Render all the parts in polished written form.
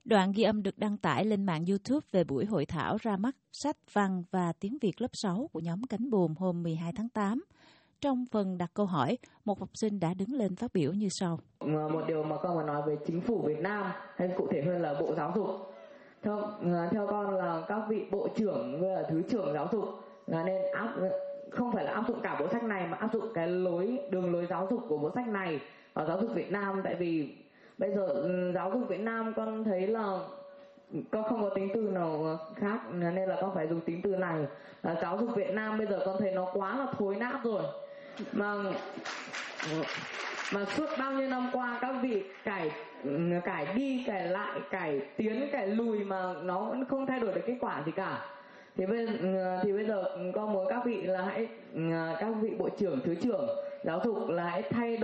Đoạn ghi âm được đăng tải lên mạng YouTube về buổi hội thảo ra mắt sách văn và tiếng Việt lớp 6 của nhóm Cánh Buồm hôm 12 tháng 8. Trong phần đặt câu hỏi, một học sinh đã đứng lên phát biểu như sau. Một điều mà con muốn nói về chính phủ Việt Nam, hay cụ thể hơn là Bộ Giáo dục. Theo con là các vị bộ trưởng với là thứ trưởng giáo dục là nên không phải là áp dụng cả bộ sách này mà áp dụng cái đường lối giáo dục của bộ sách này vào giáo dục Việt Nam. Tại vì bây giờ giáo dục Việt Nam con thấy là con không có tính từ nào khác nên là con phải dùng tính từ này. Giáo dục Việt Nam bây giờ con thấy nó quá là thối nát rồi, mà suốt bao nhiêu năm qua các vị cải đi cải lại, cải tiến cải lùi mà nó vẫn không thay đổi được kết quả gì cả. Thì bây giờ con muốn các vị bộ trưởng thứ trưởng giáo dục là hãy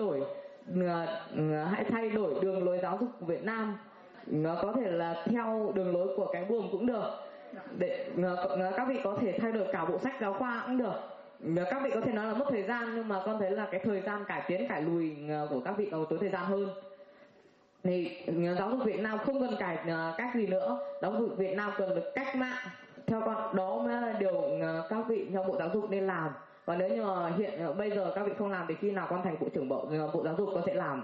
thay đổi đường lối giáo dục của Việt Nam. Nó có thể là theo đường lối của Cánh Buồm cũng được, để các vị có thể thay đổi cả bộ sách giáo khoa cũng được. Các vị có thể nói là mất thời gian, nhưng mà con thấy là cái thời gian cải tiến cải lùi của các vị còn tốn thời gian hơn. Thì giáo dục Việt Nam không cần cải cách gì nữa, giáo dục Việt Nam cần được cách mạng. Theo con đó mới là điều các vị trong Bộ Giáo dục nên làm. Còn nếu như mà bây giờ các vị không làm thì khi nào con thành Bộ trưởng Bộ Giáo dục con sẽ làm.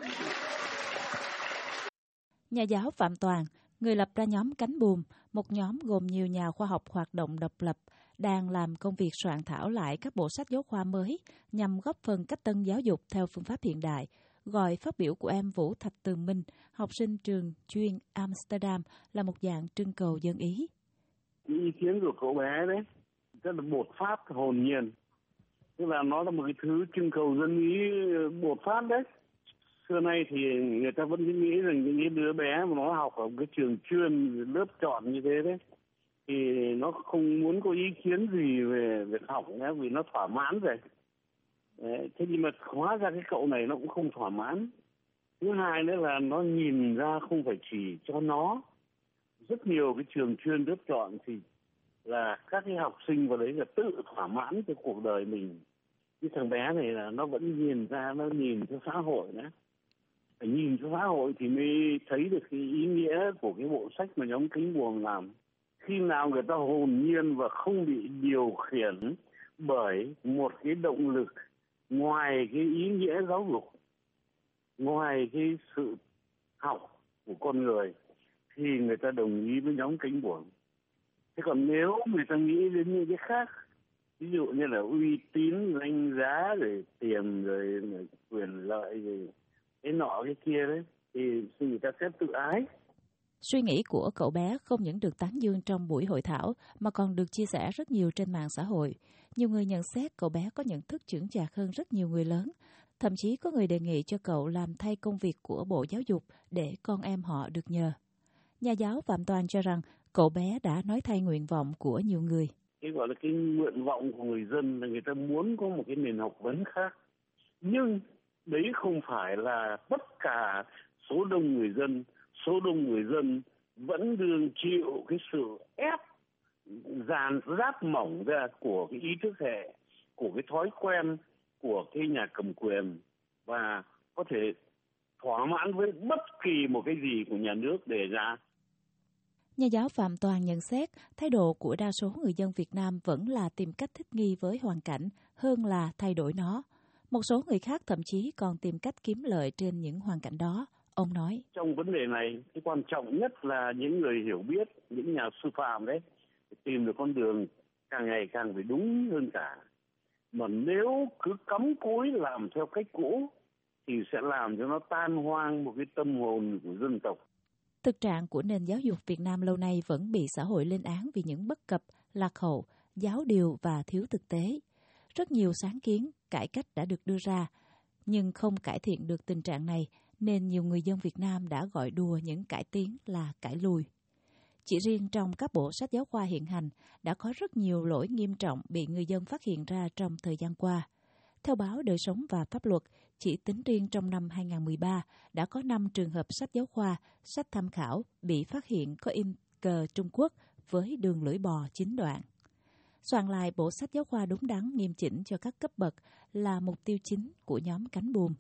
Nhà giáo Phạm Toàn, người lập ra nhóm Cánh Buồm, một nhóm gồm nhiều nhà khoa học hoạt động độc lập, đang làm công việc soạn thảo lại các bộ sách giáo khoa mới nhằm góp phần cách tân giáo dục theo phương pháp hiện đại, gọi phát biểu của em Vũ Thạch Tường Minh, học sinh trường chuyên Amsterdam, là một dạng trưng cầu dân ý. Ý kiến của cậu bé đấy, rất là bột phát hồn nhiên. Tức là nó là một cái thứ trưng cầu dân ý bột phát đấy. Xưa nay thì người ta vẫn nghĩ rằng những cái đứa bé mà nó học ở một cái trường chuyên, lớp chọn như thế đấy, thì nó không muốn có ý kiến gì về việc học nữa, vì nó thỏa mãn rồi. Đấy, thế nhưng mà hóa ra cái cậu này nó cũng không thỏa mãn. Thứ hai nữa là nó nhìn ra không phải chỉ cho nó. Rất nhiều cái trường chuyên lớp chọn thì là các cái học sinh vào đấy là tự thỏa mãn cho cuộc đời mình. Cái thằng bé này là nó vẫn nhìn ra, nó nhìn cho xã hội nữa. Phải nhìn cho xã hội thì mới thấy được cái ý nghĩa của cái bộ sách mà nhóm Cánh Buồm làm. Khi nào người ta hồn nhiên và không bị điều khiển bởi một cái động lực ngoài cái ý nghĩa giáo dục, ngoài cái sự học của con người, thì người ta đồng ý với nhóm Cánh Buồm. Thế còn nếu người ta nghĩ đến những cái khác, ví dụ như là uy tín, danh giá, rồi tiền, rồi quyền lợi, rồi cái nọ cái kia đấy, thì người ta sẽ tự ái. Suy nghĩ của cậu bé không những được tán dương trong buổi hội thảo mà còn được chia sẻ rất nhiều trên mạng xã hội. Nhiều người nhận xét cậu bé có nhận thức chững chạc hơn rất nhiều người lớn. Thậm chí có người đề nghị cho cậu làm thay công việc của Bộ Giáo dục để con em họ được nhờ. Nhà giáo Phạm Toàn cho rằng cậu bé đã nói thay nguyện vọng của nhiều người. Cái gọi là cái nguyện vọng của người dân là người ta muốn có một cái nền học vấn khác. Nhưng đấy không phải là tất cả số đông người dân vẫn đương chịu cái sự ép dàn rát mỏng ra của cái ý thức hệ, của cái thói quen của cái nhà cầm quyền và có thể thỏa mãn với bất kỳ một cái gì của nhà nước đề ra. Nhà giáo Phạm Toàn nhận xét thái độ của đa số người dân Việt Nam vẫn là tìm cách thích nghi với hoàn cảnh hơn là thay đổi nó. Một số người khác thậm chí còn tìm cách kiếm lợi trên những hoàn cảnh đó. Ông nói, trong vấn đề này, cái quan trọng nhất là những người hiểu biết, những nhà sư phạm đấy, tìm được con đường càng ngày càng phải đúng hơn cả. Mà nếu cứ cắm cúi làm theo cách cũ, thì sẽ làm cho nó tan hoang một cái tâm hồn của dân tộc. Thực trạng của nền giáo dục Việt Nam lâu nay vẫn bị xã hội lên án vì những bất cập, lạc hậu, giáo điều và thiếu thực tế. Rất nhiều sáng kiến, cải cách đã được đưa ra, nhưng không cải thiện được tình trạng này, nên nhiều người dân Việt Nam đã gọi đùa những cải tiến là cải lùi. Chỉ riêng trong các bộ sách giáo khoa hiện hành đã có rất nhiều lỗi nghiêm trọng bị người dân phát hiện ra trong thời gian qua. Theo báo Đời Sống và Pháp Luật, chỉ tính riêng trong năm 2013 đã có 5 trường hợp sách giáo khoa, sách tham khảo bị phát hiện có in cờ Trung Quốc với đường lưỡi bò 9 đoạn. Soạn lại bộ sách giáo khoa đúng đắn nghiêm chỉnh cho các cấp bậc là mục tiêu chính của nhóm Cánh Buồm.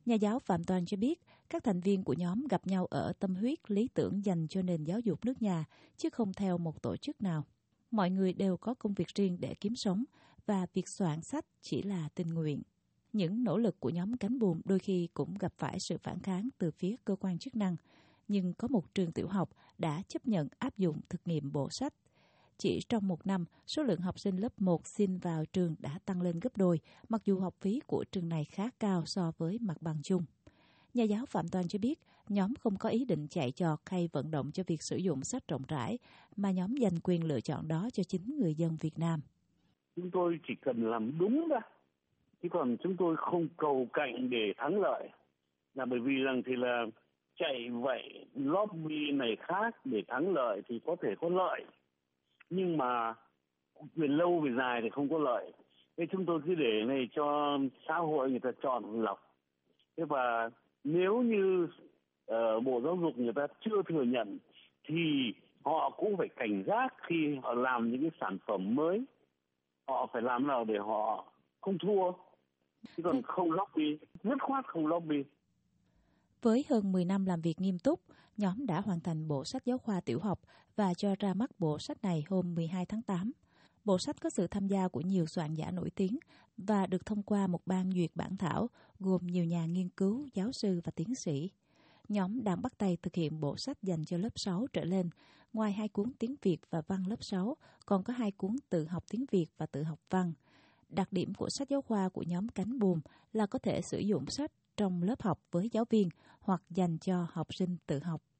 Nhà giáo Phạm Toàn cho biết, các thành viên của nhóm gặp nhau ở tâm huyết lý tưởng dành cho nền giáo dục nước nhà, chứ không theo một tổ chức nào. Mọi người đều có công việc riêng để kiếm sống, và việc soạn sách chỉ là tình nguyện. Những nỗ lực của nhóm Cánh Buồm đôi khi cũng gặp phải sự phản kháng từ phía cơ quan chức năng, nhưng có một trường tiểu học đã chấp nhận áp dụng thực nghiệm bộ sách. Chỉ trong một năm, số lượng học sinh lớp 1 xin vào trường đã tăng lên gấp đôi, mặc dù học phí của trường này khá cao so với mặt bằng chung. Nhà giáo Phạm Toàn cho biết, nhóm không có ý định chạy chọt hay vận động cho việc sử dụng sách rộng rãi, mà nhóm dành quyền lựa chọn đó cho chính người dân Việt Nam. Chúng tôi chỉ cần làm đúng ra, chứ còn chúng tôi không cầu cạnh để thắng lợi. Là bởi vì rằng thì là chạy vậy lobby này khác để thắng lợi thì có thể có lợi, nhưng mà về lâu về dài thì không có lợi. Thế chúng tôi cứ để này cho xã hội người ta chọn lọc. Thế và nếu như Bộ Giáo dục người ta chưa thừa nhận thì họ cũng phải cảnh giác khi họ làm những cái sản phẩm mới. Họ phải làm nào để họ không thua, chứ còn không lobby, dứt khoát không lobby. Với hơn 10 năm làm việc nghiêm túc, nhóm đã hoàn thành bộ sách giáo khoa tiểu học và cho ra mắt bộ sách này hôm 12 tháng 8. Bộ sách có sự tham gia của nhiều soạn giả nổi tiếng và được thông qua một ban duyệt bản thảo gồm nhiều nhà nghiên cứu, giáo sư và tiến sĩ. Nhóm đang bắt tay thực hiện bộ sách dành cho lớp 6 trở lên. Ngoài 2 cuốn tiếng Việt và văn lớp 6, còn có 2 cuốn tự học tiếng Việt và tự học văn. Đặc điểm của sách giáo khoa của nhóm Cánh Buồm là có thể sử dụng sách trong lớp học với giáo viên hoặc dành cho học sinh tự học.